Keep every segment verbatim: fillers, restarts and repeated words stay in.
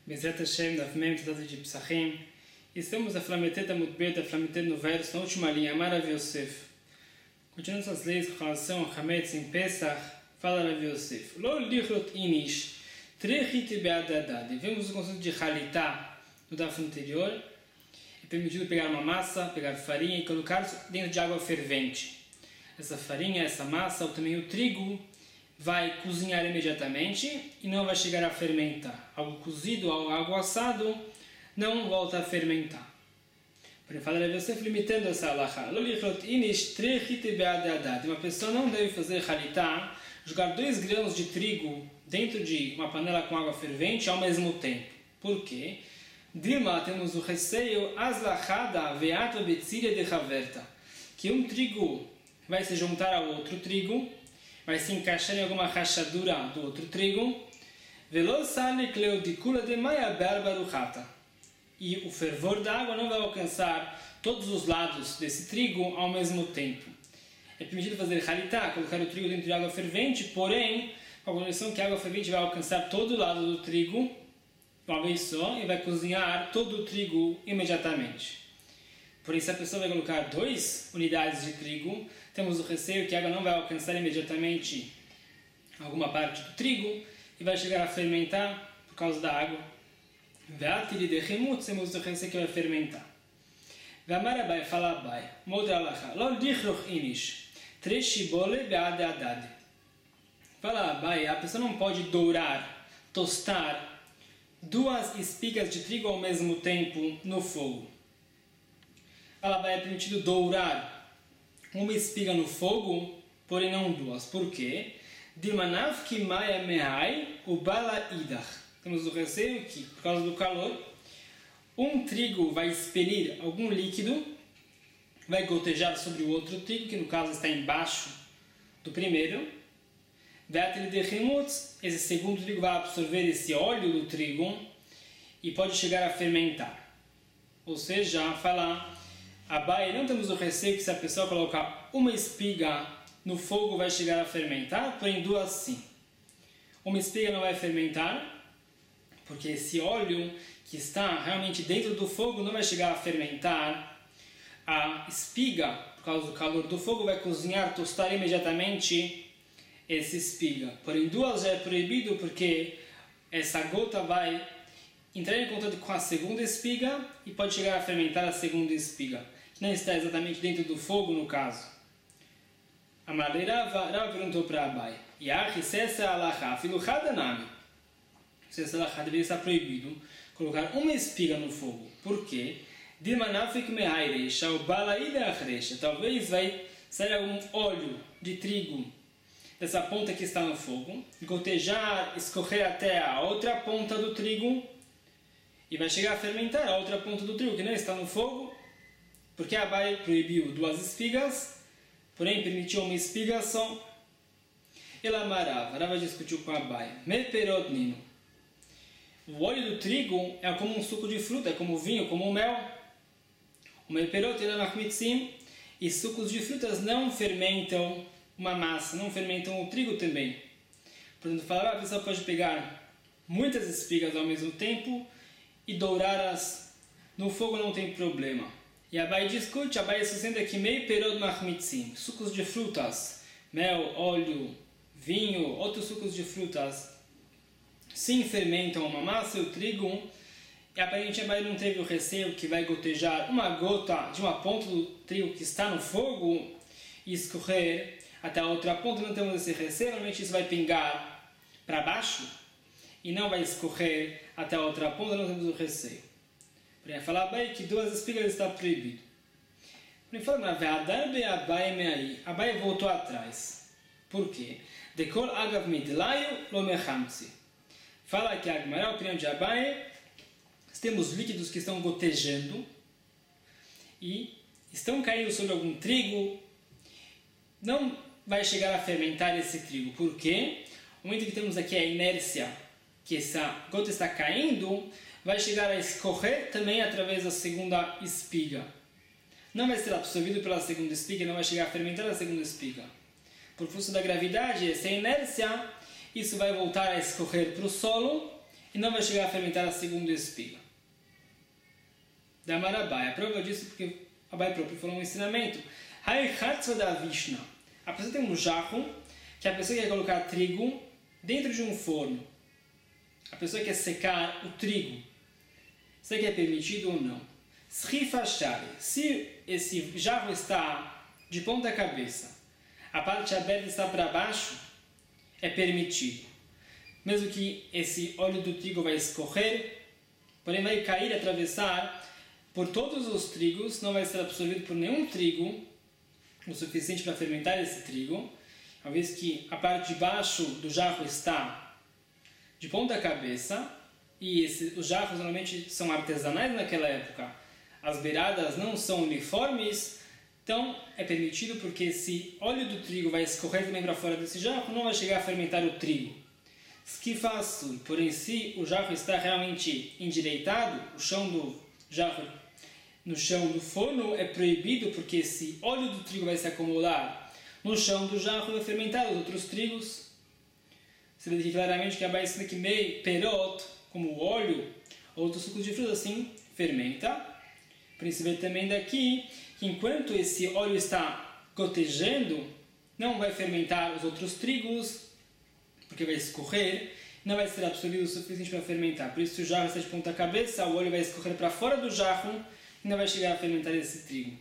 Bezerra Hashem, da Fmem, Tratado de Psachim. Estamos na Flameteta Mutbeta, Flameteta no verso, na última linha, Amar Yosef. Continuando essas leis com relação ao Hametz em Pesach, fala Rav Yosef. Lo lichrot inish, trechit be'adadad. Vemos o conceito de halitá no daf anterior. É permitido pegar uma massa, pegar farinha e colocar dentro de água fervente. Essa farinha, essa massa, ou também o trigo, vai cozinhar imediatamente e não vai chegar a fermentar. Algo cozido, algo assado, não volta a fermentar. Porém, fala Rav Yosef limitando essa halakha. Uma pessoa não deve fazer halitá, jogar dois grãos de trigo dentro de uma panela com água fervente ao mesmo tempo. Por quê? Dilma, temos o receio aslachada ve'atva betzilha de haverta, que um trigo vai se juntar ao outro trigo, vai se encaixar em alguma rachadura do outro trigo, e o fervor da água não vai alcançar todos os lados desse trigo ao mesmo tempo. É permitido fazer halitá, colocar o trigo dentro de água fervente, porém, com a condição que a água fervente vai alcançar todo o lado do trigo, uma vez só, e vai cozinhar todo o trigo imediatamente. Porém, se a pessoa vai colocar duas unidades de trigo, temos o receio que a água não vai alcançar imediatamente alguma parte do trigo e vai chegar a fermentar por causa da água. Temos o receio que vai fermentar. V'amar Abai, fala Abai, modra alacha, lo dichroch inish, treshibole be'ade adade. Fala Abai, a pessoa não pode dourar, tostar duas espigas de trigo ao mesmo tempo no fogo. Ela vai é permitido dourar uma espiga no fogo, porém não duas. Por quê? Dimanav ki maya mehai ubala idach. Temos o receio que, por causa do calor, um trigo vai expelir algum líquido, vai gotejar sobre o outro trigo, que no caso está embaixo do primeiro. Esse segundo trigo vai absorver esse óleo do trigo e pode chegar a fermentar. Ou seja, falar Abai, não temos o receio que se a pessoa colocar uma espiga no fogo vai chegar a fermentar, porém duas sim. Uma espiga não vai fermentar, porque esse óleo que está realmente dentro do fogo não vai chegar a fermentar. A espiga, por causa do calor do fogo, vai cozinhar, tostar imediatamente essa espiga. Porém duas já é proibido porque essa gota vai entrar em contato com a segunda espiga e pode chegar a fermentar a segunda espiga, que não está exatamente dentro do fogo no caso. A Rava, Rava perguntou para Abai, Yahi, se essa é a halakha, filuchada nami, se essa halakha deveria estar proibido colocar uma espiga no fogo. Por quê? Dilmanafik mehairesha, o balaida achresha, talvez vai sair algum óleo de trigo dessa ponta que está no fogo, gotejar, escorrer até a outra ponta do trigo, e vai chegar a fermentar a outra ponta do trigo que não está no fogo, porque Abai proibiu duas espigas, porém permitiu uma espiga só. Ela amarava, Rava discutiu com Abai. Me perot nino. O óleo do trigo é como um suco de fruta, é como vinho, como mel. O me perot ela machmitzim, e sucos de frutas não fermentam uma massa, não fermentam o trigo também. Portanto, falar, a pessoa pode pegar muitas espigas ao mesmo tempo e dourá-las no fogo, não tem problema. E Abai discute, Abai sustenta que mei perod machmitzim, sucos de frutas, mel, óleo, vinho, outros sucos de frutas, sim fermentam uma massa e o trigo, e aparentemente Abai não teve o receio que vai gotejar uma gota de uma ponta do trigo que está no fogo e escorrer até a outra ponta, não temos esse receio, normalmente isso vai pingar para baixo e não vai escorrer até a outra ponta, não temos o receio. Porém, falar bem que duas espigas está proibido. Porém, fala, Abai voltou atrás. Por quê? Dekol agav midlaio lo mechamtzi. Fala que a Gemara, a opinião de Abai, temos líquidos que estão gotejando e estão caindo sobre algum trigo, não vai chegar a fermentar esse trigo. Por quê? O momento que temos aqui a inércia, que essa gota está caindo, vai chegar a escorrer também através da segunda espiga. Não vai ser absorvido pela segunda espiga, não vai chegar a fermentar a segunda espiga. Por força da gravidade, essa inércia, isso vai voltar a escorrer para o solo e não vai chegar a fermentar a segunda espiga. Da Marabai, a prova disso porque Abai próprio falou um ensinamento. Da Vishna. A pessoa tem um jarro que a pessoa quer colocar trigo dentro de um forno. A pessoa quer secar o trigo. Será que é permitido ou não? Se esse jarro está de ponta cabeça, a parte aberta está para baixo, é permitido. Mesmo que esse óleo do trigo vai escorrer, porém vai cair, atravessar por todos os trigos, não vai ser absorvido por nenhum trigo, o suficiente para fermentar esse trigo, uma vez que a parte de baixo do jarro está de ponta cabeça, e esse, os jarros normalmente são artesanais naquela época, as beiradas não são uniformes, então é permitido porque esse óleo do trigo vai escorrer também para fora desse jarro, não vai chegar a fermentar o trigo. Skifasu, porém se o jarro está realmente endireitado, o chão do jarro no chão do forno é proibido porque esse óleo do trigo vai se acumular no chão do jarro e vai fermentar os outros trigos. Você vê aqui claramente que a Abai ensina que mei perot, como o óleo, outros sucos de fruta assim, fermenta. Por isso, você vê também daqui que enquanto esse óleo está gotejando, não vai fermentar os outros trigos, porque vai escorrer, não vai ser absorvido o suficiente para fermentar. Por isso, se o jarro está de ponta cabeça, o óleo vai escorrer para fora do jarro e não vai chegar a fermentar esse trigo.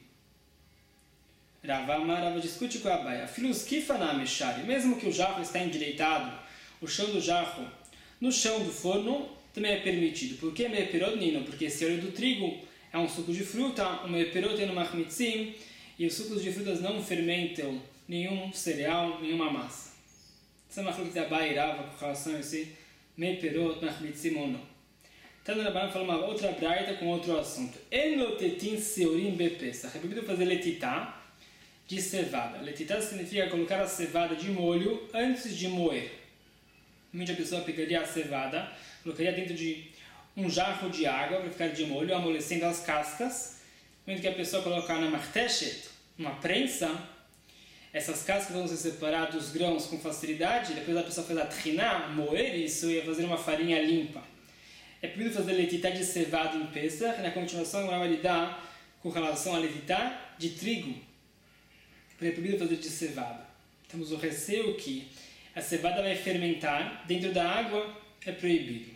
Rava Amarava discute com a Abai. Filhos Kifanameshari, mesmo que o jarro está endireitado, o chão do jarro no chão do forno também é permitido. Por que meperot nino? Porque esse óleo do trigo é um suco de fruta, o meperot é no machmitzim, e os sucos de frutas não fermentam nenhum cereal, nenhuma massa. Essa é uma coisa que a Abai e Rava com relação a esse meperot, machmitzim ou não. Então, na Rabanan fala uma outra braita com outro assunto. En lotetin seurim bepesach. É proibido fazer letitá de cevada. Letitá significa colocar a cevada de molho antes de moer. Normalmente a pessoa pegaria a cevada, colocaria dentro de um jarro de água para ficar de molho, amolecendo as cascas. Quando que a pessoa colocar na marteshet, uma prensa, essas cascas vão se separar dos grãos com facilidade. Depois a pessoa faz a triná, moer isso e fazer uma farinha limpa. É proibido fazer letitá de cevada em Pesach, e na continuação vai lidar com relação a letitá de trigo. É proibido fazer de cevada. Temos o receio que a cevada vai fermentar dentro da água, é proibido.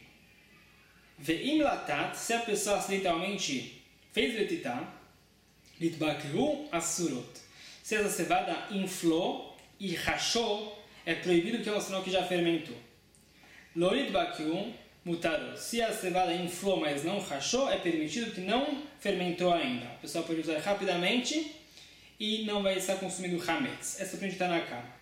Ve'im latat, se a pessoa acidentalmente fez letitá, litbakru asurot. Se essa cevada inflou e rachou, é proibido, que é um sinal que já fermentou. Lo litbakru mutarot. Se a cevada inflou, mas não rachou, é permitido, que não fermentou ainda. A pessoa pode usar rapidamente e não vai estar consumindo hametz. Essa frente está na cama.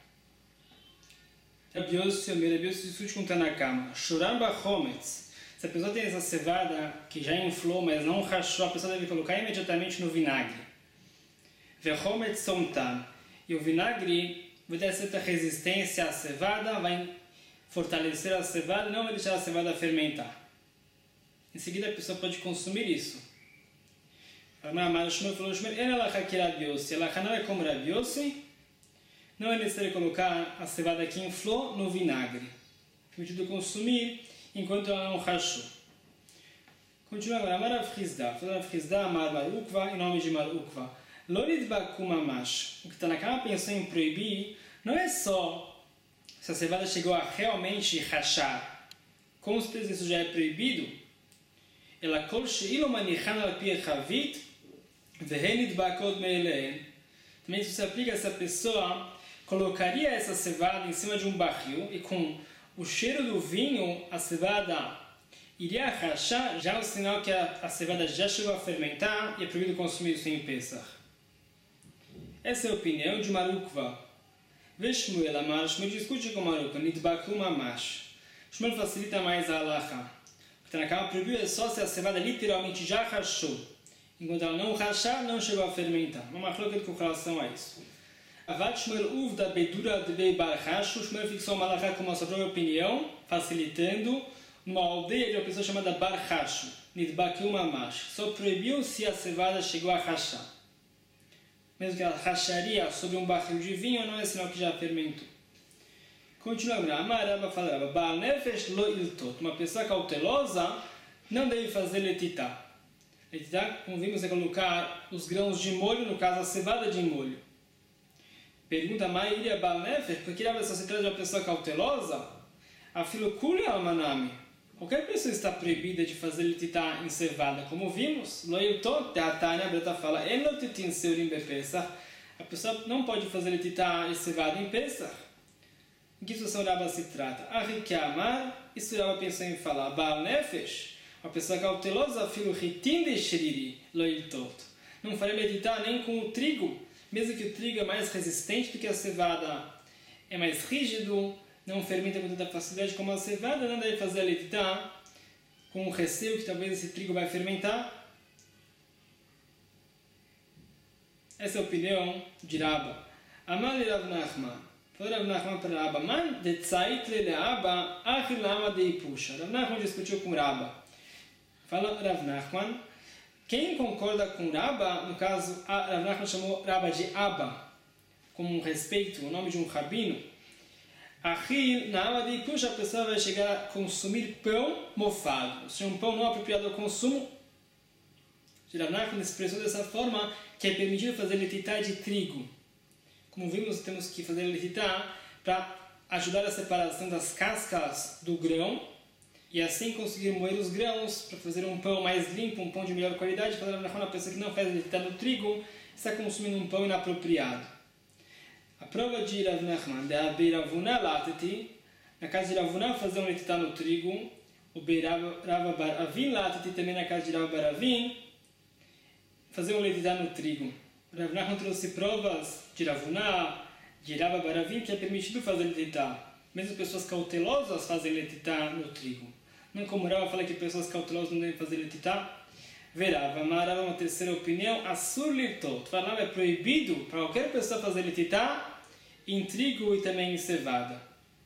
Rabi Yossi discute com Tanakama. Shuramba hometz. Se a pessoa tem essa cevada que já inflou, mas não rachou, a pessoa deve colocar imediatamente no vinagre. Vehometz somtam. E o vinagre vai dar certa resistência à cevada, vai fortalecer a cevada e não vai deixar a cevada fermentar. Em seguida a pessoa pode consumir isso. Mas o Shmuel falou, ela não é como Rabi Yossi, não é necessário colocar a cevada que inflou no vinagre. É permitido consumir enquanto ela não rachou. Continua agora. Amar Avchizda. Avchizda, Amar Bar Ukva, em nome de Mar Ukva. Lorid Bakumamash. O que Tanakama pensou em proibir não é só se a cevada chegou a realmente rachar. Com certeza isso já é proibido. Ela kol she'ilo manichan al pi chavit vehenid bakod meilein. Também isso se aplica a essa pessoa colocaria essa cevada em cima de um barril e com o cheiro do vinho a cevada iria rachar, já é o sinal que a, a cevada já chegou a fermentar e é proibido consumir isso em Pesach. Essa é a opinião de Mar Ukva. Vê Shmuel Amar, Shmuel discute com Mar Ukva, Nidbaku Mamash. Shmuel facilita mais a halacha. O que Tanakama proibiu é só se a cevada literalmente já rachou. Enquanto ela não rachar, não chegou a fermentar. Uma machlokhet com relação a isso. Avat Shmuel Uvda Bedura de Bei Bar Hashu. Shmuel fixou uma halacha com a sua própria opinião, facilitando, numa aldeia de uma pessoa chamada Bar Hashu, Nidbaku Mamash. Só proibiu se a cevada chegou a rachar. Mesmo que ela racharia sobre um barril de vinho, não é sinal que já fermentou. Continuamos. Amarava falava, Baal Nefesh lo iltot. Uma pessoa cautelosa não deve fazer letitá. Letitá, como vimos, é colocar os grãos de molho, no caso a cevada de molho. Pergunta Mairia Baal Nefesh, porque a pessoa se trata de uma pessoa cautelosa, afilo kulia almanami. Qualquer pessoa está proibida de fazer letitá em cevada, como vimos. Lo iltot, teatania, a Breta fala, en lo titin seurim bepesach. A pessoa não pode fazer letitá em cevada em Pesach. Em que situação Rabba se trata? Arikiamar, isso Rabba pensou em falar. Baal Nefesh, uma pessoa cautelosa, filo ritin de shriri, lo iltot. Não faria letitá nem com o trigo, mesmo que o trigo é mais resistente do que a cevada, é mais rígido, não fermenta com tanta facilidade como a cevada, não deve fazer a letitá com o receio que talvez esse trigo vai fermentar. Essa é a opinião de Rabba. Amar Rav Nachman. Falou Rav Nachman para Rabba. Man de tzait le le'aba achil lama de ipusha. Rav Nachman discutiu com Rabba. Fala Rav Nachman. Quem concorda com Rabba, no caso, Rav Nachman chamou Rabba de Abba, como um respeito, o nome de um rabino. Achil na ama de ipusha, a pessoa vai chegar a consumir pão mofado. Ou seja, um pão não apropriado ao consumo. Rav Nachman expressou dessa forma que é permitido fazer letitá de trigo. Como vimos, temos que fazer letitá para ajudar a separação das cascas do grão e assim conseguir moer os grãos para fazer um pão mais limpo, um pão de melhor qualidade. Para a pessoa que não faz letitá no trigo está consumindo um pão inapropriado. A prova de Rav Nachman, de Abiravuna lateti, na casa de Ravuna fazer um letitá no trigo, o Beirava Bar Avin lateti também na casa de Rav Bar Avin, fazer um letitá no trigo. Rav Nachman trouxe provas de Ravuna, de Rav Bar Avin, que é permitido fazer letitá. Mesmo pessoas cautelosas fazem letitá no trigo. Não como Rava fala que pessoas cautelosas não devem fazer letitá. Verava, Marava, uma terceira opinião, Asur litot. Falava, é proibido para qualquer pessoa fazer letitá em trigo e também em cevada.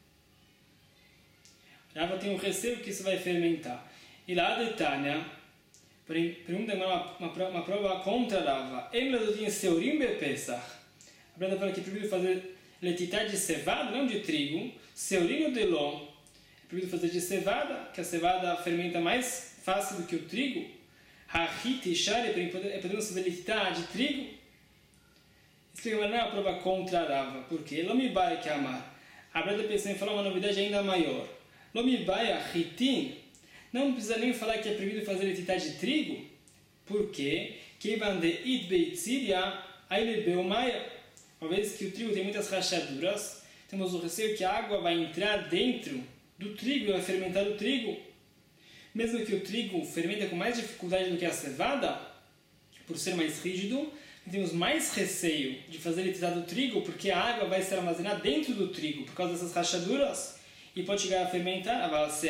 Rava tem um receio que isso vai fermentar. E lá de Tânia, pergunta uma, uma, uma prova contra Rava. Emladutin seurim bepesach. A Brada fala que é proibido fazer letitá de cevada, não de trigo. Seurim de lom. É proibido fazer de cevada, que a cevada fermenta mais fácil do que o trigo. Hachit e shari, é podemos fazer letitá de trigo. Explica, mas não é uma prova contra a Rava. Por quê? Lomibai que amar. A Brada pensou em falar uma novidade ainda maior. Lomibai achitin. Não precisa nem falar que é proibido fazer letitá de trigo. Por quê? Kevan de it beitsiria ailebeu maia. Uma vez que o trigo tem muitas rachaduras, temos o receio que a água vai entrar dentro do trigo e vai fermentar o trigo. Mesmo que o trigo fermenta com mais dificuldade do que a cevada, por ser mais rígido, temos mais receio de fazer letitá do trigo, porque a água vai ser armazenada dentro do trigo, por causa dessas rachaduras, e pode chegar a fermentar.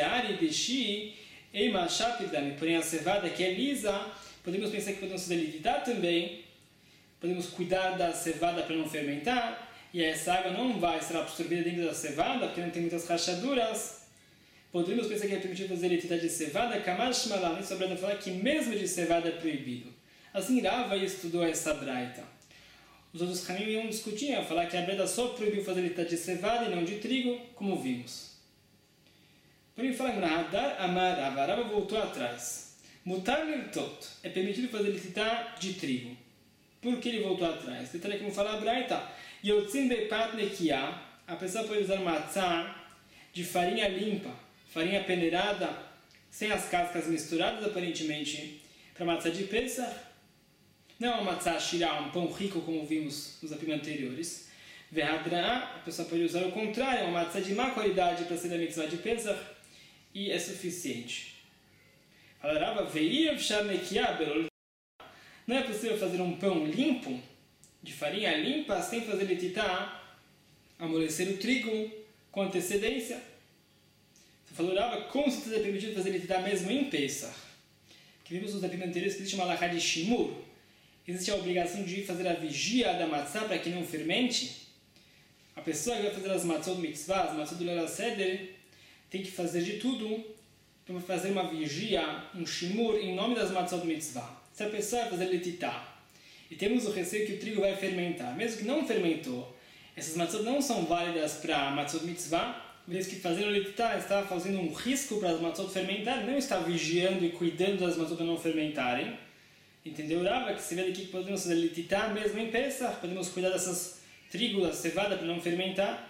Porém a cevada, que é lisa, podemos pensar que podemos fazer letitá também, podemos cuidar da cevada para não fermentar, e essa água não vai ser absorvida dentro da cevada, porque não tem muitas rachaduras. Podemos pensar que é permitido fazer letitá de cevada, Kamar Shmalam, isso a Brada fala que mesmo de cevada é proibido. Assim Rava estudou essa braita. Os outros caminhos iam discutir, iam falar que a Brada só proibiu fazer letitá de cevada e não de trigo, como vimos. Porém, fala que Hadar Amar Rava, Rava voltou atrás. Mutar Lirtot, é permitido fazer letitá de trigo. Por que ele voltou atrás? Detalhe como fala a braita. Yotzin Bepat Nekiah, a pessoa pode usar matzá de farinha limpa, farinha peneirada, sem as cascas misturadas, aparentemente, para matzá de Pesach. Não é uma matzá shirá, um pão rico, como vimos nos apimos anteriores. Verhadra'a, a pessoa pode usar o contrário, uma matzá de má qualidade para ser da mitzvah de Pesach, e é suficiente. Falarava, ve'iev sharnekiah belol. Não é possível fazer um pão limpo, de farinha limpa, sem fazer letitá, amolecer o trigo com antecedência. Falou Rava, com certeza é permitido fazer letitá mesmo em Pesach. Que vimos nos apimos anteriores que existe uma alahá de shimur. Existe a obrigação de fazer a vigia da matzá para que não fermente. A pessoa que vai fazer as matzot mitzvah, as matzot do Leil HaSeder, tem que fazer de tudo para fazer uma vigia, um shimur, em nome das matzot mitzvah. Se a pessoa vai fazer letitá e temos o receio que o trigo vai fermentar, mesmo que não fermentou, essas matzot não são válidas para matzot mitzvah, vez que fazendo lititá está fazendo um risco para as matzot fermentarem, não está vigiando e cuidando das matzot para não fermentarem. Entendeu, Rava? Que se vê aqui que podemos fazer lititá mesmo em Pesach, podemos cuidar dessas trigo, da cevada para não fermentar.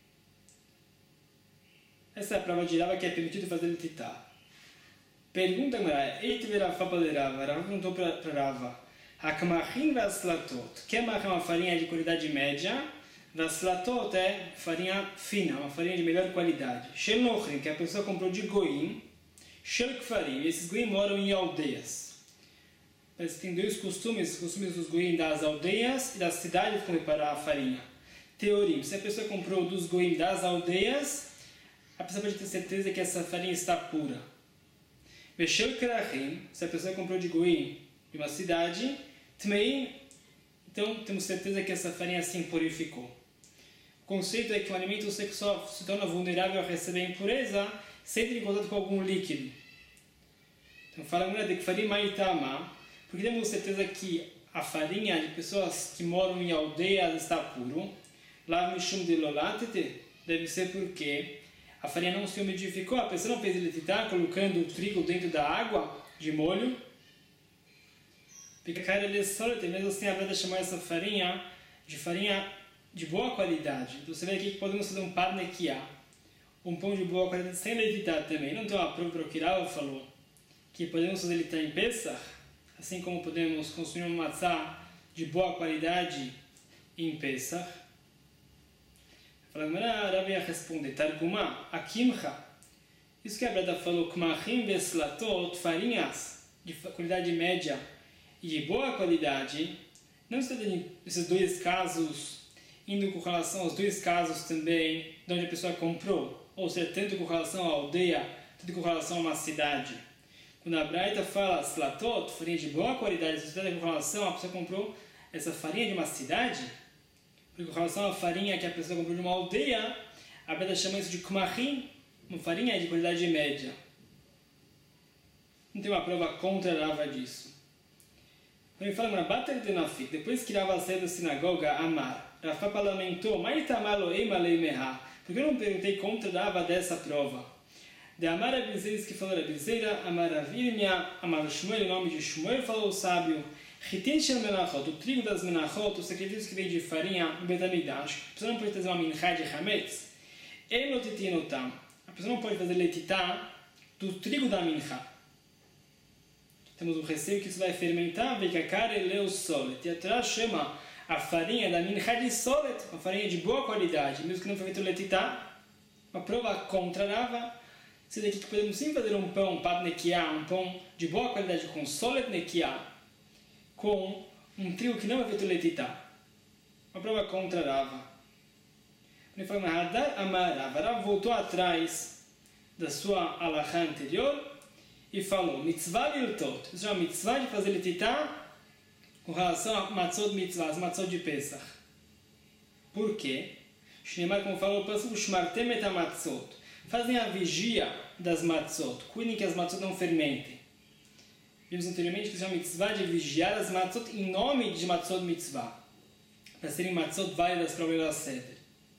Essa é a prova de Rava que é permitido fazer lititá. Pergunta agora, Eite Rafa de Rava, Rava perguntou para Rava, Hakmachin vaslatot, Kemach é uma farinha de qualidade média, vaslatot é farinha fina, uma farinha de melhor qualidade. Shel Nochrin, que a pessoa comprou de Goim, Shel Kfarim, esses Goim moram em aldeias. Mas tem dois costumes, os costumes dos Goim das aldeias e das cidades como preparar a farinha. Teorim, se a pessoa comprou dos Goim das aldeias, a pessoa pode ter certeza que essa farinha está pura. Veshel Krachim, se a pessoa comprou de Goim de uma cidade, Tmeim, então temos certeza que essa farinha se impurificou. O conceito é que o alimento sexual se torna vulnerável a receber impureza se entra em contato com algum líquido. Então fala agora de que farinha maitama, porque temos certeza que a farinha de pessoas que moram em aldeias está puro. Lá mishum de lolatete, deve ser porque a farinha não se umidificou, a pessoa não fez lititá colocando o trigo dentro da água de molho. Fica cara de solete, mesmo assim a Breda chamou essa farinha de farinha de boa qualidade. Então você vê aqui que podemos fazer um parnekiá, um pão de boa qualidade sem lititá também. Não tem uma prova para o que Rava falou que podemos fazer lititá em Pesach, assim como podemos consumir uma matzá de boa qualidade em Pesach. Falando, Rabi ia responder, Targumá, Akimcha. Isso que a Breda falou, Kmachim veslatot, farinhas de qualidade média e de boa qualidade, não está dando esses dois casos, indo com relação aos dois casos também, de onde a pessoa comprou, ou seja, tanto com relação à aldeia, tanto com relação a uma cidade. Quando a Braita fala slatot, farinha de boa qualidade, isso está com relação a pessoa comprou essa farinha de uma cidade, porque com relação à farinha que a pessoa comprou de uma aldeia, a Braita chama isso de kmachim, uma farinha de qualidade média. Não tem uma prova contra a Rava disso. Ele fala, depois que Rava saiu da sinagoga, Amar, Rafa lamentou, porque eu não perguntei contra Rava dessa prova. De Amar Abizeira, que falou Abizeira, Amar Avirmia, Amar Shmuel, em nome de Shmuel, falou o sábio, Chitin Shel Menachot, o trigo das Menachot, o sacrifício que vem de farinha, o Betamidash, a pessoa não pode fazer uma minchá de Hametz, Elotitinotam, a pessoa não pode fazer letitá do trigo da minchá. Temos um receio que isso vai fermentar, Vekakare Leu Solet. E a Torá chama a farinha da minchá de Solet, uma farinha de boa qualidade, mesmo que não foi feito letitá. Uma prova contra Rava. Isso daqui que podemos sim fazer um pão pad nekiá, um pão de boa qualidade com Solet nekiá, com um trigo que não é feito letitá. Uma prova contra Rava. Ele fala, Hadar Amar Rava. Rava voltou atrás da sua alahá anterior e falou, mitzvah lirtot, isso é uma mitzvah de fazer lititá com relação a matzot mitzvah, as matzot de Pesach. Por quê? Shneimar, como falou o passuco, shmartem et hamatzot, fazem a vigia das matzot, cuidem que as matzot não fermentem. Vimos anteriormente que isso é uma mitzvah de vigiar as matzot em nome de matzot mitzvah, para serem matzot válidas para o Leil HaSeder.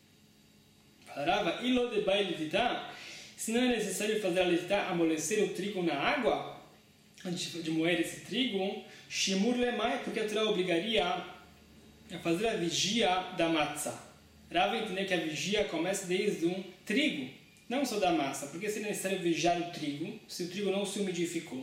Falava, ilo de bai lititá, se não é necessário fazer a lititá, amolecer o trigo na água, antes de moer esse trigo, shimur lemai, porque a Torá obrigaria a fazer a vigia da matzá. Rava entendeu que a vigia começa desde um trigo, não só da massa, porque se é necessário vigiar o trigo, se o trigo não se umidificou.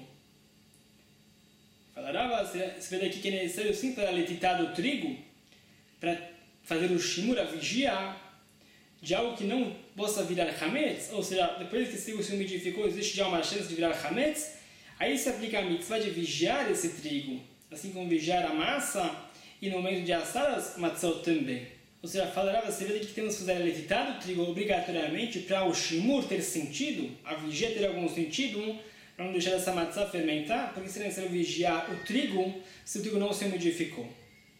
Fala, Rava, você vê daqui que é necessário sim fazer a lititá do trigo, para fazer o shimur, a vigia, de algo que não possa virar hametz, ou seja, depois que esse trigo se umidificou, existe já uma chance de virar hametz, aí se aplica a mitzvah de vigiar esse trigo, assim como vigiar a massa e no momento de assar as matzot também. Ou seja, falará, você vê que temos que fazer a letitá do trigo obrigatoriamente para o shimur ter sentido, a vigia ter algum sentido, para não deixar essa matzah fermentar, porque se é necessário vigiar o trigo se o trigo não se umidificou.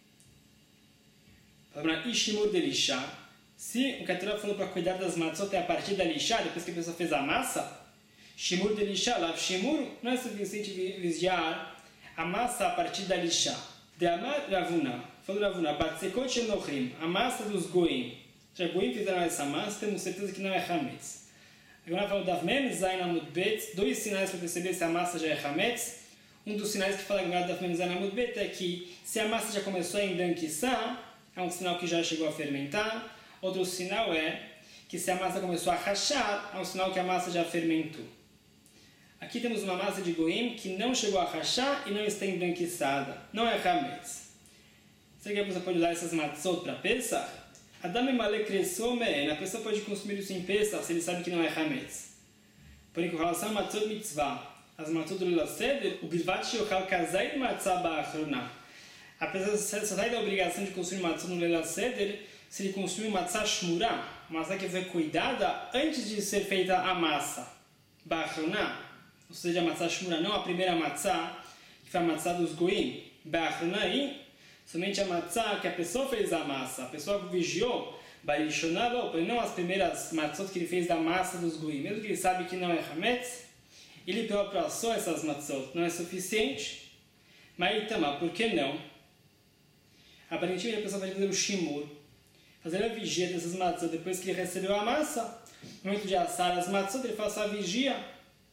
Falará, e shimur de lixá. Se o que a Torá falou para cuidar das matzot é a partir da lixá, depois que a pessoa fez a massa, shimur de lixá, lav shimur, não é suficiente vigiar a massa a partir da lixá. De amar Ravuna, falou Ravuna, Batsekot Enochim, a massa dos Goim. Já Goim fizeram essa massa, temos certeza que não é Hametz. Agora falou Davmem, Zain Amud Bet, dois sinais para perceber se a massa já é Hametz. Um dos sinais que fala agora Davmem, Zain Amud Bet é que se a massa já começou a embranquiçar, é um sinal que já chegou a fermentar. Outro sinal é que se a massa começou a rachar, é um sinal que a massa já fermentou. Aqui temos uma massa de Goim que não chegou a rachar e não está embranquiçada. Não é Hametz. Será que a pessoa pode usar essas matzot para Pesach? Adam Male cresceu me'en. A pessoa pode consumir isso em Pesach se ele sabe que não é Hametz. Porém, com relação a matzot mitzvah, as matzot do Leil Seder, o Bilvat sheyochal kazai de matzah ba'achrona. A pessoa só sai da obrigação de consumir matzot no Leil Seder se ele consumir matzah shmura, matzah que foi cuidada antes de ser feita a massa. Ba'achrona. Ou seja, a matzah shmura, não a primeira matzah, que foi a matzah dos goim. Ba'achrona aí, somente a matzah que a pessoa fez a massa, a pessoa vigiou, ba'ishonah, não as primeiras matzot que ele fez da massa dos goim. Mesmo que ele sabe que não é hametz, ele próprio assou essas matzot, não é suficiente. Mas também, por que não? Aparentemente a pessoa vai fazer o shimur, fazer a vigia dessas matzot depois que ele recebeu a massa. No momento de assar as matzot, ele faz a vigia.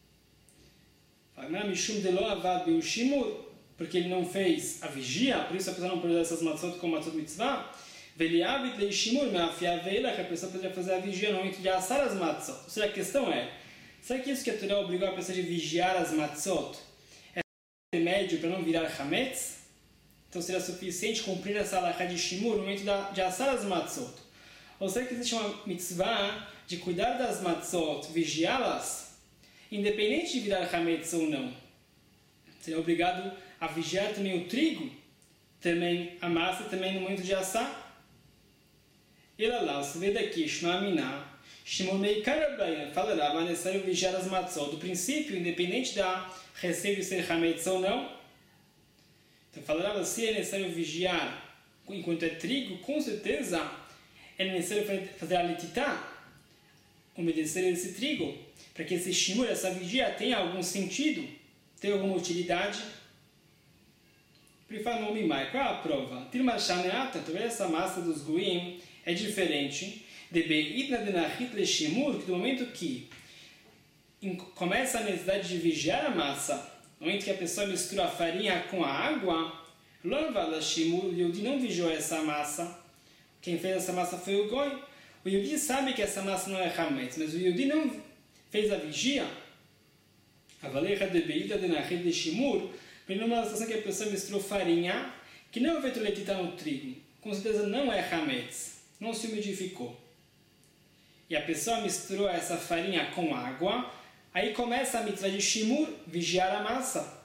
Porque ele não fez a vigia, por isso a pessoa não pode usar essas matzot como matzot mitzvah. Veliavit leishimur me'afia veila, que a pessoa poderia fazer a vigia no momento de assar as matzot. Ou seja, a questão é, será que isso que a Torá obrigou a pessoa de vigiar as matzot é um remédio para não virar hametz? Então seria suficiente cumprir essa halakha de shimur no momento de assar as matzot? Ou será que existe uma mitzvah de cuidar das matzot, vigiá-las, independente de virar hametz ou não? Seria obrigado a vigiar também o trigo, também a massa, também no momento de assar? E lá, você vê daqui, Shema Miná, Shimon Meikarabaina, falará, mas é necessário vigiar as matzot. Do princípio, independente da receita de ser hametz ou não. Então, falará, se é necessário vigiar enquanto é trigo, com certeza é necessário fazer a letitá, umedecer esse trigo, para que esse shimur, essa vigia, tenha algum sentido, tenha alguma utilidade. Prefere no Mimai, qual é a prova? Tirma Shaneata, essa massa dos Goim é diferente de Beidna de Nahit le Shimur, que do momento que começa a necessidade de vigiar a massa, no momento que a pessoa mistura a farinha com a água, Lorvala Shimur, o Yehudi não vigiou essa massa. Quem fez essa massa foi o Goi. O Yehudi sabe que essa massa não é Hametz, mas o Yehudi não fez a vigia. A valeja de Beidna de Nahit le Shimur, numa situação que a pessoa misturou farinha, que não é feito letita no trigo, com certeza não é hametz, não se umidificou. E a pessoa misturou essa farinha com água, aí começa a mitzvah de shimur, vigiar a massa.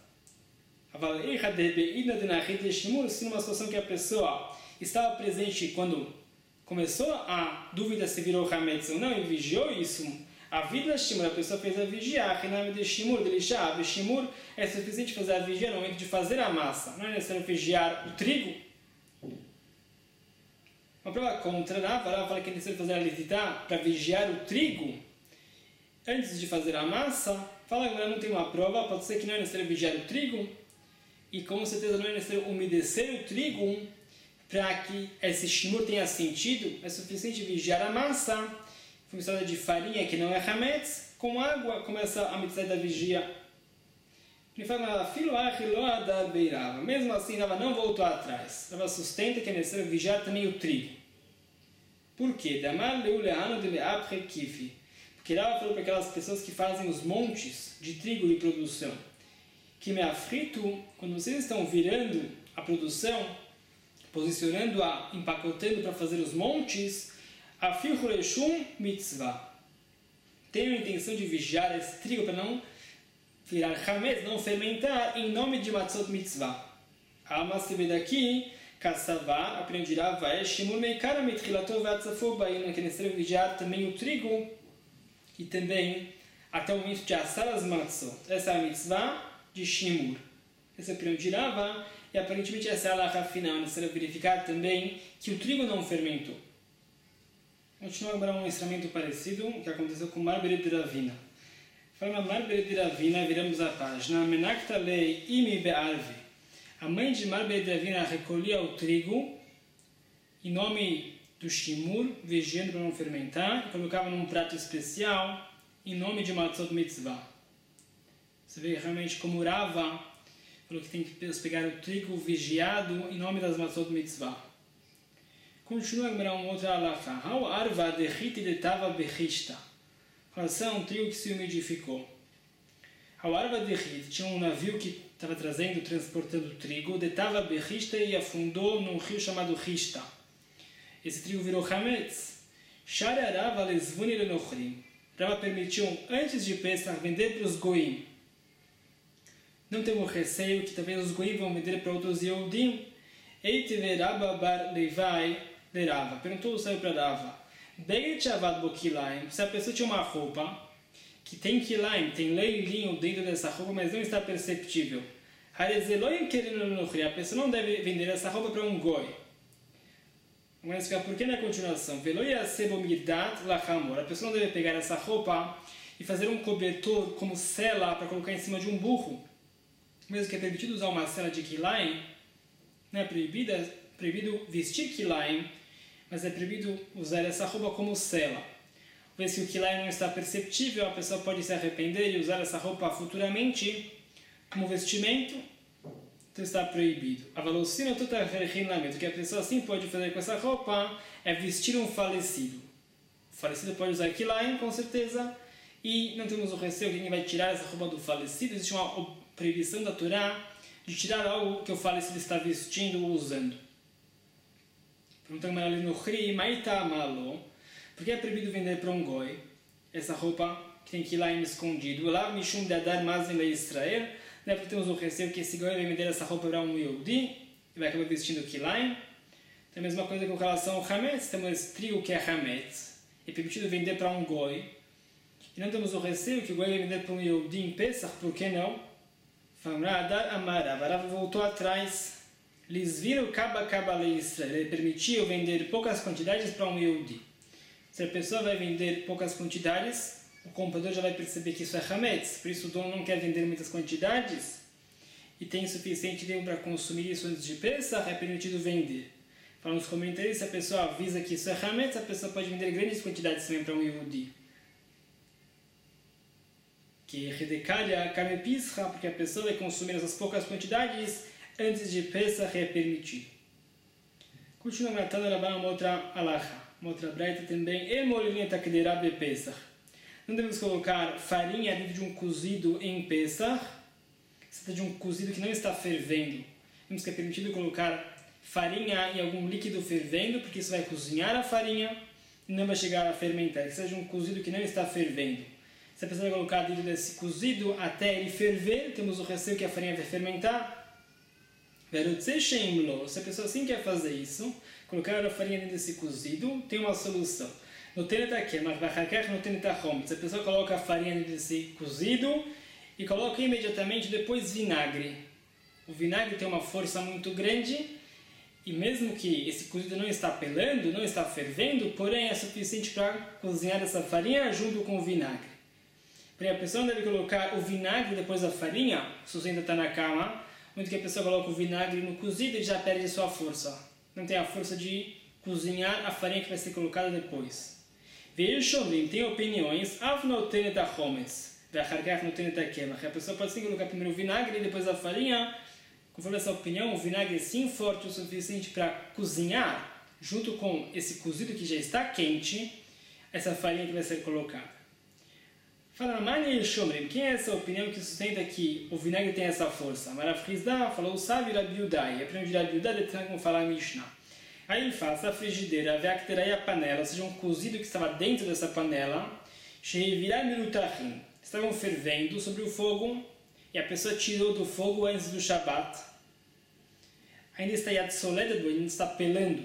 Se numa situação que a pessoa estava presente quando começou a dúvida se virou hametz ou não, e vigiou isso, a vida shimur, a pessoa fez a vigia, a rename de shimur, de lixá, shimur, é suficiente fazer a vigia no momento de fazer a massa, não é necessário vigiar o trigo. Uma prova contra, a Vará fala que é necessário fazer a letitá para vigiar o trigo antes de fazer a massa. Fala agora não tem uma prova, pode ser que não é necessário vigiar o trigo, e com certeza não é necessário umedecer o trigo para que esse shimur tenha sentido, é suficiente vigiar a massa, misturada de farinha, que não é hametz, com água, começa a mitzvah da vigia. Ele fala, filho da beirava. Mesmo assim, Rava não voltou atrás. Rava sustenta que é necessário vigiar também o trigo. Por quê? Porque Rava falou para aquelas pessoas que fazem os montes de trigo de produção, que me afrito, quando vocês estão virando a produção, posicionando-a, empacotando para fazer os montes, Afil Horeshum mitzvah. Tenho a intenção de vigiar esse trigo para não virar hametz, não fermentar, em nome de matzot mitzvah. Alma se vê daqui, Kassavá, aprenderá, vai, Shimur meikara mitchilato ve'atzafo baina, que é necessário vigiar também o trigo e também até o momento de assar as matzot. Essa é a mitzvah de Shimur. Essa aprenderá, e aparentemente essa é a halakha final, é necessário verificar também que o trigo não fermentou. Continua agora um ensinamento parecido que aconteceu com Marberet de Ravina. Falando Marberet de Ravina, viramos a página. Menakta lei imi be'arve. A mãe de Marberet de Ravina recolhia o trigo em nome do shimur, vigiando para não fermentar, e colocava num prato especial, em nome de matzot mitzvah. Você vê realmente como Rava falou que tem que pegar o trigo vigiado em nome das matzot mitzvah. Continua a lembrar uma outra halakha. Hau arva dechit detava bechista. Relação a um trigo que se umidificou. Hau arva dechit tinha um navio que estava trazendo, transportando trigo, detava bechista e afundou num rio chamado Chista. Esse trigo virou chametz. Shara Rava lezvuni lenochrim. Rava permitiu, antes de Pesach, vender para os goim. Não temos receio que talvez os goim vão vender para outros Yehudim. Eiteve Rabba bar Levai de Rava. Perguntou o sábio para Rava. Beget shavad bo kilaim. Se a pessoa tinha uma roupa que tem kilaim, tem lã e linho dentro dessa roupa, mas não está perceptível. Harezeloim querendo nochri. A pessoa não deve vender essa roupa para um goi. Vamos explicar por que na continuação. A pessoa não deve pegar essa roupa e fazer um cobertor como sela para colocar em cima de um burro. Mesmo que é permitido usar uma sela de kilaim, não é proibido, é proibido vestir kilaim, mas é proibido usar essa roupa como sela. Pois se o kilaim não está perceptível, a pessoa pode se arrepender e usar essa roupa futuramente como vestimento. Então está proibido. A valocina toda o que a pessoa assim pode fazer com essa roupa é vestir um falecido. O falecido pode usar kilaim, com certeza, e não temos o receio que ninguém vai tirar essa roupa do falecido. Existe uma proibição da Torá de tirar algo que o falecido está vestindo ou usando. Perguntando ali no Ri, Maita Malo, por que é proibido vender para um goi essa roupa que tem kilaim escondido? Lá, Mishum de Adar Mazin Le Israel. Não é porque temos o receio que esse goi vai vender essa roupa para um Yehudi e vai acabar vestindo kilaim. Então, a mesma coisa com relação ao Hametz. Temos esse trigo que é Hametz. É permitido vender para um goi. E não temos o receio que o goi vai vender para um Yehudi em Pesach. Por que não? Famradar Amarav. Arav voltou atrás. Eles viram Kaba Kaba Le Israel. Ele permitiu vender poucas quantidades para um Yehudi. Se a pessoa vai vender poucas quantidades, o comprador já vai perceber que isso é Hametz, por isso o dono não quer vender muitas quantidades e tem suficiente tempo para consumir isso antes de Pesach, é permitido vender. Falam nos comentários, se a pessoa avisa que isso é Hametz, a pessoa pode vender grandes quantidades também para um Yehudi. Que Redekalha Kame Pischa, porque a pessoa vai consumir essas poucas quantidades antes de Pesach, é permitido. Continua matando uma outra alahá, uma outra braita também. Emolilinha takderá be Pesach. Não devemos colocar farinha dentro de um cozido em Pesach. Se trata de um cozido que não está fervendo. Temos que é permitido colocar farinha em algum líquido fervendo, porque isso vai cozinhar a farinha e não vai chegar a fermentar. Que seja um cozido que não está fervendo. Se a pessoa vai colocar dentro desse cozido até ele ferver, temos o receio que a farinha vai fermentar. Se a pessoa assim quer fazer isso, colocar a farinha dentro desse cozido, tem uma solução. No tenetake, mas no tenetachom. Se a pessoa coloca a farinha nesse cozido e coloca imediatamente depois vinagre. O vinagre tem uma força muito grande e mesmo que esse cozido não está pelando, não está fervendo, porém é suficiente para cozinhar essa farinha junto com o vinagre. Porém a pessoa deve colocar o vinagre depois da farinha, sustenta está na cama, onde que a pessoa coloca o vinagre no cozido e já perde sua força. Não tem a força de cozinhar a farinha que vai ser colocada depois. Tem opiniões, a pessoa pode sim colocar primeiro o vinagre e depois a farinha. Conforme essa opinião, o vinagre é sim forte o suficiente para cozinhar, junto com esse cozido que já está quente, essa farinha que vai ser colocada. Fala, quem é essa opinião que sustenta que o vinagre tem essa força? Marav Hizda falou o sábio Rabi Udai, aprende de Rabi Udai, depois como falar a Mishnah. Aí ele faz a frigideira, a panela, ou seja, um cozido que estava dentro dessa panela, estavam fervendo sobre o fogo, e a pessoa tirou do fogo antes do Shabat. Ainda está yatsoleda, ainda está pelando.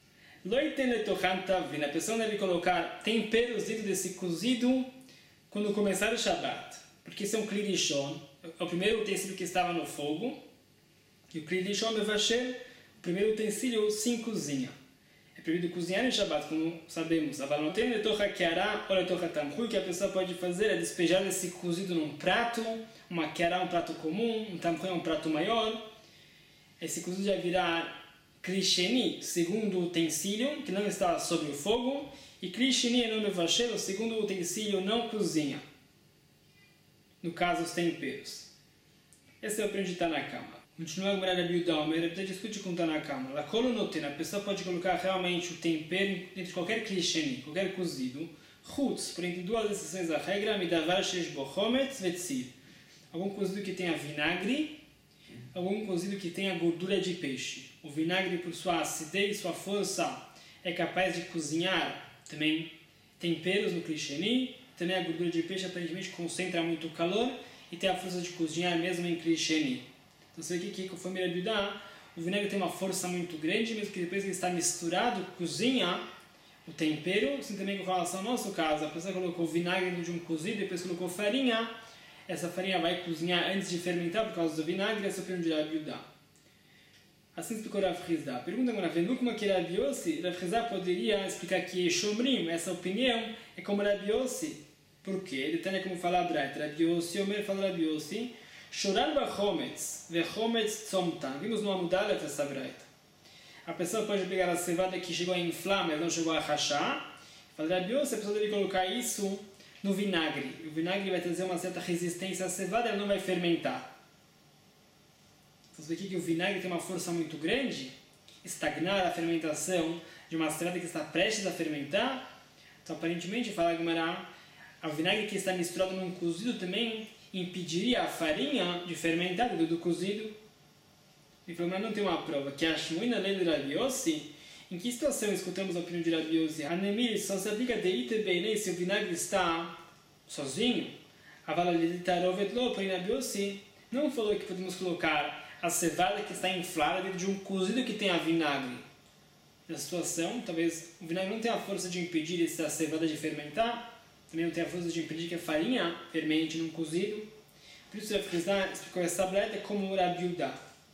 A pessoa deve colocar temperos dentro desse cozido quando começar o Shabat, porque isso é um Kli Rishon, é o primeiro utensílio que estava no fogo, e o Kli Rishon Mevasher, o primeiro utensílio sim cozinha. É proibido cozinhar em Shabbat, como sabemos. O que a pessoa pode fazer é despejar esse cozido num prato, uma kiará, um prato comum, um tamchui, um prato maior. Esse cozido já virá Klisheni, segundo utensílio, que não está sobre o fogo, e Klisheni é nome vachel, o segundo utensílio não cozinha. No caso, os temperos. Esse é o aprendi Tanakama. Continua a Gemara de Rabi Yehuda, mas ele discute com Tanakama. La kolonoten, a pessoa pode colocar realmente o tempero dentro de qualquer Klisheni, qualquer cozido, chutz, por entre duas exceções da regra, midavar shesh bo chometz vetzir. Algum cozido que tenha vinagre, algum cozido que tenha gordura de peixe. O vinagre, por sua acidez e sua força, é capaz de cozinhar também temperos no Klisheni. Também a gordura de peixe aparentemente concentra muito calor e tem a força de cozinhar mesmo em Klisheni. Então você vê que conforme Rabi Yehuda, o vinagre tem uma força muito grande, mesmo que depois que ele está misturado, cozinha o tempero. Assim também com relação ao nosso caso, a pessoa colocou vinagre de um cozido, depois colocou farinha, essa farinha vai cozinhar antes de fermentar por causa do vinagre, essa é a opinião de Rabi Yehuda. Assim explicou Rav Hizda. Pergunta agora, vendo como que Rav Yossi, Rav Hizda poderia explicar que Shomrim, essa opinião, é como Rav Yossi. Por quê? Ele tem como falar Braita. Rav Yossi, Omer fala Rav Yossi, Shoran bachometz, vechometz tzomtan. Vimos no Amudala essa Braita. A pessoa pode pegar a cevada que chegou a inflar, mas não chegou a rachar. Fala Rav Yossi, a pessoa deve colocar isso no vinagre. O vinagre vai trazer uma certa resistência à cevada, ela não vai fermentar. Então você vê aqui que o vinagre tem uma força muito grande, estagnar a fermentação de uma cevada que está prestes a fermentar. Então aparentemente, fala a Gemara, o vinagre que está misturado num cozido também impediria a farinha de fermentar dentro do cozido. E falou, mas não tem uma prova. Que a Shmuina lei de Rav Yossi, em que situação escutamos a opinião de Rav Yossi? Anemir só se aplica de ite se o vinagre está sozinho. A valalitarovat lo, porém Rav Yossi não falou que podemos colocar a cevada que está inflada dentro de um cozido que tenha vinagre. Na situação, talvez o vinagre não tenha a força de impedir essa cevada de fermentar, também não tem a força de impedir que a farinha fermente num cozido. Por isso, Rav Hizda explicou essa breta como Rabi Yehuda.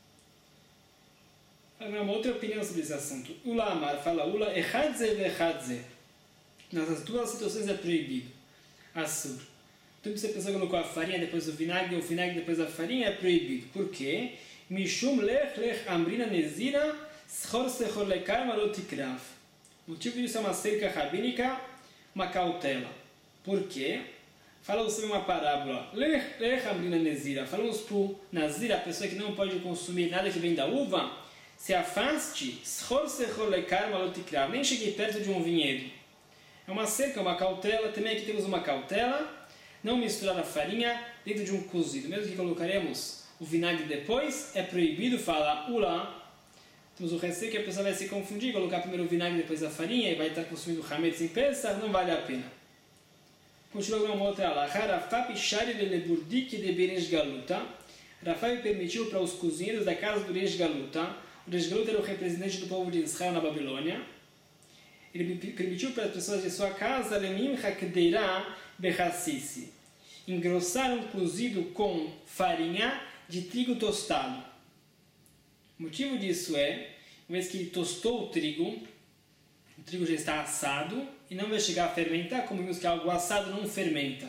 Agora, uma outra opinião sobre esse assunto. Ula Amar fala, Ula echadze vechadze. Nas duas situações é proibido. Assur. Tudo que a pessoa colocou a farinha depois do vinagre, ou o vinagre depois da farinha é proibido. Por quê? Mishum lech lech amrina nezira schor sechor lekar marotikrav. O motivo disso é uma cerca rabínica, uma cautela. Por quê? Falamos sobre uma parábola. Lech lech amrina nezira. Falamos para o nazir, a pessoa que não pode consumir nada que vem da uva, se afaste, schor sechor lekar marotikrav. Nem chegue perto de um vinhedo. É uma cerca, uma cautela. Também aqui temos uma cautela. Não misturar a farinha dentro de um cozido. Mesmo que colocaremos o vinagre depois, é proibido falar ula. Temos o receio que a pessoa vai se confundir, colocar primeiro o vinagre depois a farinha e vai estar consumindo hametz em Pesach, não vale a pena. Continua uma outra alahá. Rafapi shari leleburdik de beresh galuta. Rafapi permitiu para os cozinheiros da casa do Resh Galuta. O Resh Galuta era o representante do povo de Israel na Babilônia. Ele permitiu para as pessoas de sua casa lemim hakdeira bechassisi, engrossar um cozido com farinha de trigo tostado. O motivo disso é, uma vez que ele tostou o trigo, o trigo já está assado e não vai chegar a fermentar, como vimos que algo assado não fermenta.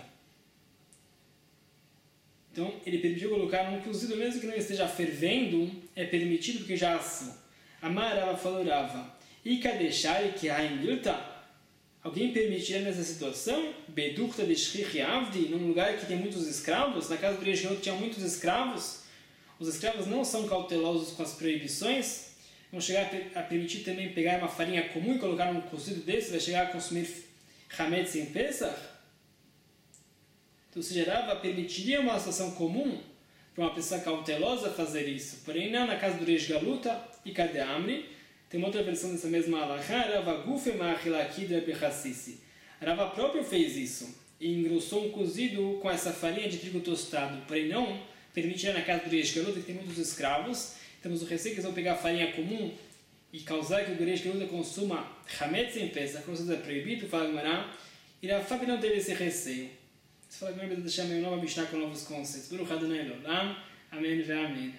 Então, ele permitiu colocar num cozido, mesmo que não esteja fervendo, é permitido porque já assou. Amarava falorava. E kadeshari que haimilta? Alguém permitiria nessa situação? Bedurta de shrichi avdi, num lugar que tem muitos escravos? Na casa do Resh Galuta tinha muitos escravos. Os escravos não são cautelosos com as proibições. Vão chegar a permitir também pegar uma farinha comum e colocar num cozido desse, vai chegar a consumir hametz em Pesach? Então, se gerava, permitiria uma situação comum para uma pessoa cautelosa fazer isso. Porém, não na casa do Resh Galuta e Kade Amri. Tem uma outra versão dessa mesma alahá, Rava Gufe Ma'achilakidra Bechassisi. Rava próprio fez isso e engrossou um cozido com essa farinha de trigo tostado. Porém, não permitia na casa do Resh Galuta, que tem muitos escravos. Temos o receio que eles vão pegar a farinha comum e causar que o Resh Galuta consuma hametz em Pesach, como é proibido, fala Gemara. E Rafa não teve esse receio. Se fala Gemara, deixar uma nova Mishnah com novos conceitos. Baruch Adonai Olam. Amém e amém.